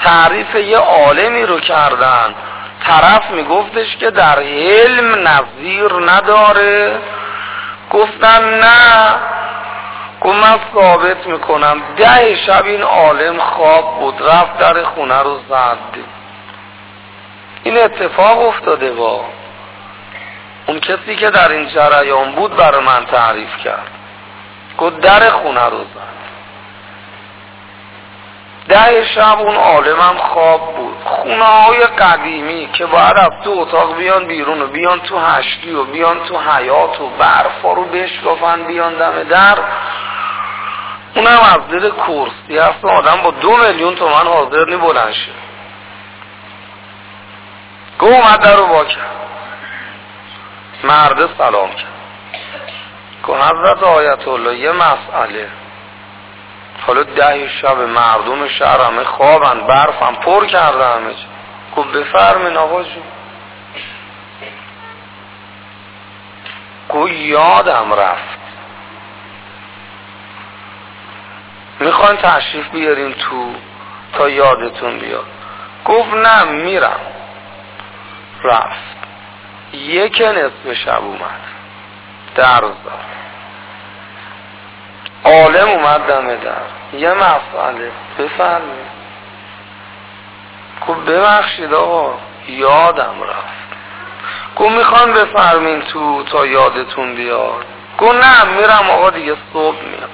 تعریف یه عالمی رو کردن، طرف میگفتش که در علم نظیر نداره. گفتن نه، گفت من ثابت میکنم 10 شب این عالم خواب بود، رفت در خونه رو زد. این اتفاق افتاده. با اون کسی که در این جریان بود برای من تعریف کرد، گفت در خونه رو زد. 10 شب اون عالمم خواب بود. خونه های قدیمی که باید از تو اتاق بیان بیرون و بیان تو هشتی و بیان تو حیات و برفا رو بشکافن بیان دم در، اونم از دل کرسی هست. آدم با 2 میلیون تومن حاضر نی بلند شه. گو اومد در رو با کرد، مرد سلام کرد، گو حضرت آیت الله یه مسئله، حالا 10 شب مردم شهر همه خوابن، برفم پر کرده همه جا. گو بفرمین آقا جون. گو یادم رفت، میخواین تشریف بیارین تو تا یادتون بیاد. گفت نه میرم. رفت. 1 نصف شب اومد، در زد. عالم اومد دم در، یه مسئله، بفرمایید. گفت ببخشید آقا یادم رفت. گفت میخوان بفرمین تو تا یادتون بیاد. گفت نه میرم آقا دیگه صبح میام.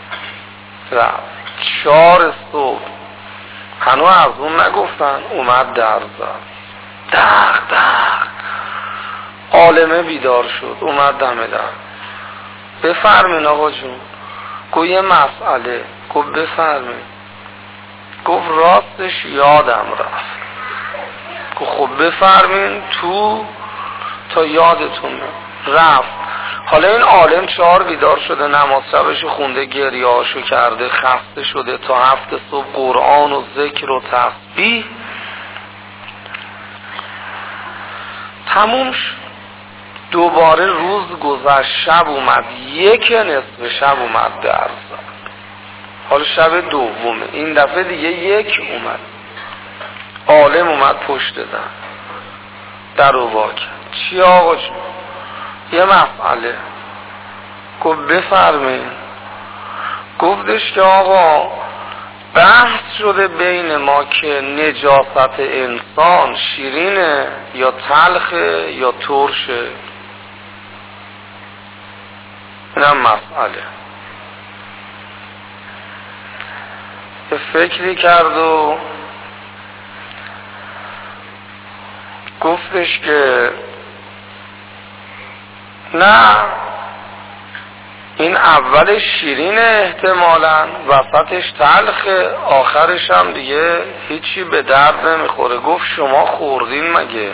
رفت. 4 صبح هنو از اون نگفتن، اومد در زد. دق دق. عالمه بیدار شد، اومد دم در. بفرمین آقا جون. گفت یه مسئله. گفت بفرمین. گفت راستش یادم رفت. گفت خب بفرمین تو تا یادتون رفت. حالا این عالم 4 بیدار شده، نماز شبشو خونده، گریهاشو کرده، خسته شده، تا 7 صبح قرآن و ذکر و تسبیح تموم شد. دوباره روز گذشت، شب اومد، 1 نصف شب اومد در زد. حالا شب دومه، این دفعه دیگه 1 اومد. عالم اومد پشت در رو وا کرد. چی آقا جون؟ یه مسئله. گفت بفرمین. گفتش که آقا بحث شده بین ما که نجاست انسان شیرینه یا تلخه یا ترشه. اینم مسئله. یه فکری کرد و گفتش که نه، این اولش شیرینه احتمالاً، وسطش تلخه، آخرش هم دیگه هیچی به درد نمیخوره. گفت شما خوردین مگه؟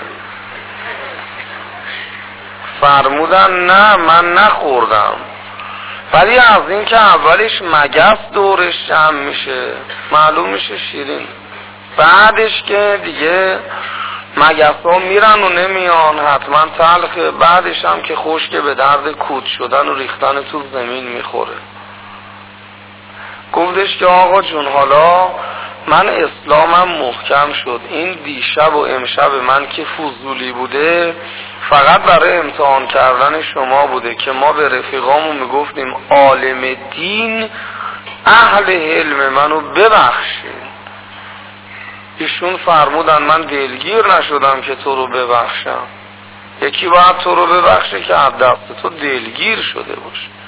فرمودن نه من نخوردم، ولی از این که اولش مگس دورش جمع میشه معلوم میشه شیرین، بعدش که دیگه مگس ها میرن و نمیان حتما تلخه، بعدش هم که خشک به درد کود شدن و ریختن تو زمین میخوره. گفتش که آقا جون حالا من اسلامم محکم شد، این دیشب و امشب من که فضولی بوده فقط برای امتحان کردن شما بوده که ما به رفیقامون میگفتیم عالم دین اهل علم منو ببخشید. ایشون فرمودن من دلگیر نشدم که تو رو ببخشم. یکی باید تو رو ببخشه که از دست تو دلگیر شده باشه.